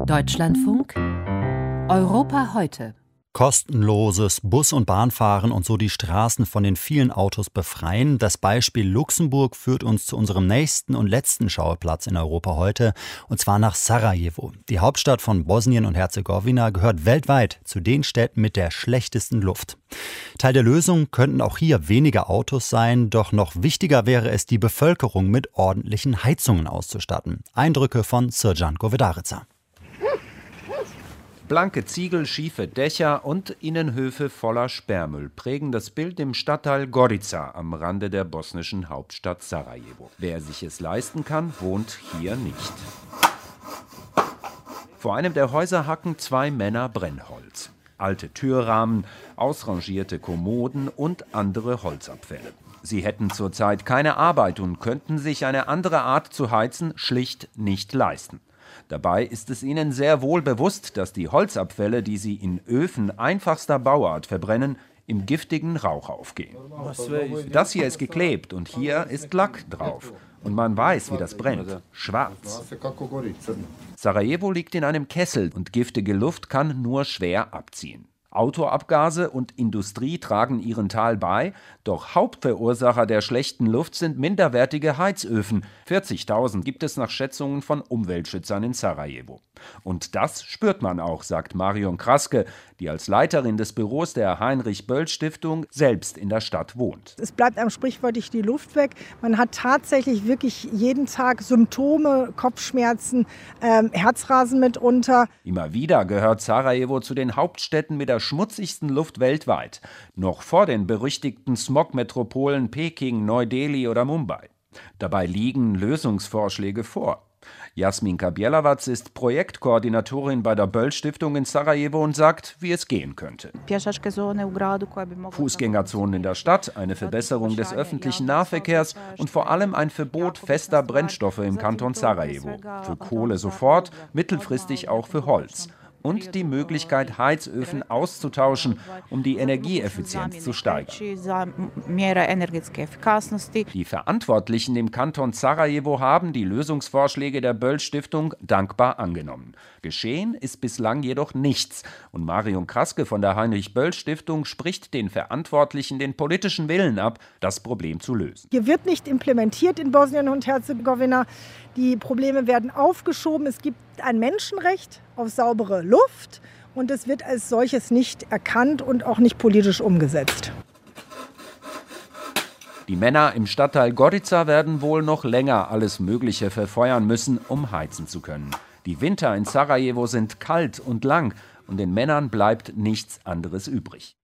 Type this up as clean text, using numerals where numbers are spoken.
Deutschlandfunk Europa heute. Kostenloses Bus- und Bahnfahren und so die Straßen von den vielen Autos befreien. Das Beispiel Luxemburg führt uns zu unserem nächsten und letzten Schauplatz in Europa heute, und zwar nach Sarajevo. Die Hauptstadt von Bosnien und Herzegowina gehört weltweit zu den Städten mit der schlechtesten Luft. Teil der Lösung könnten auch hier weniger Autos sein, doch noch wichtiger wäre es, die Bevölkerung mit ordentlichen Heizungen auszustatten. Eindrücke von Srdjan Govedarica. Blanke Ziegel, schiefe Dächer und Innenhöfe voller Sperrmüll prägen das Bild im Stadtteil Gorica am Rande der bosnischen Hauptstadt Sarajevo. Wer sich es leisten kann, wohnt hier nicht. Vor einem der Häuser hacken zwei Männer Brennholz. Alte Türrahmen, ausrangierte Kommoden und andere Holzabfälle. Sie hätten zurzeit keine Arbeit und könnten sich eine andere Art zu heizen schlicht nicht leisten. Dabei ist es ihnen sehr wohl bewusst, dass die Holzabfälle, die sie in Öfen einfachster Bauart verbrennen, im giftigen Rauch aufgehen. Das hier ist geklebt und hier ist Lack drauf. Und man weiß, wie das brennt. Schwarz. Sarajevo liegt in einem Kessel und giftige Luft kann nur schwer abziehen. Autoabgase und Industrie tragen ihren Teil bei, doch Hauptverursacher der schlechten Luft sind minderwertige Heizöfen. 40.000 gibt es nach Schätzungen von Umweltschützern in Sarajevo. Und das spürt man auch, sagt Marion Kraske, die als Leiterin des Büros der Heinrich-Böll-Stiftung selbst in der Stadt wohnt. Es bleibt einem sprichwörtlich die Luft weg. Man hat tatsächlich wirklich jeden Tag Symptome, Kopfschmerzen, Herzrasen mitunter. Immer wieder gehört Sarajevo zu den Hauptstädten mit der schmutzigsten Luft weltweit. Noch vor den berüchtigten Smogmetropolen Peking, Neu-Delhi oder Mumbai. Dabei liegen Lösungsvorschläge vor. Jasminka Bjelavac ist Projektkoordinatorin bei der Böll-Stiftung in Sarajevo und sagt, wie es gehen könnte. Fußgängerzonen in der Stadt, eine Verbesserung des öffentlichen Nahverkehrs und vor allem ein Verbot fester Brennstoffe im Kanton Sarajevo. Für Kohle sofort, mittelfristig auch für Holz. Und die Möglichkeit, Heizöfen auszutauschen, um die Energieeffizienz zu steigern. Die Verantwortlichen im Kanton Sarajevo haben die Lösungsvorschläge der Böll-Stiftung dankbar angenommen. Geschehen ist bislang jedoch nichts. Und Marion Kraske von der Heinrich-Böll-Stiftung spricht den Verantwortlichen den politischen Willen ab, das Problem zu lösen. Hier wird nicht implementiert in Bosnien und Herzegowina. Die Probleme werden aufgeschoben. Es gibt ein Menschenrecht auf saubere Luft und es wird als solches nicht erkannt und auch nicht politisch umgesetzt. Die Männer im Stadtteil Gorica werden wohl noch länger alles Mögliche verfeuern müssen, um heizen zu können. Die Winter in Sarajevo sind kalt und lang und den Männern bleibt nichts anderes übrig.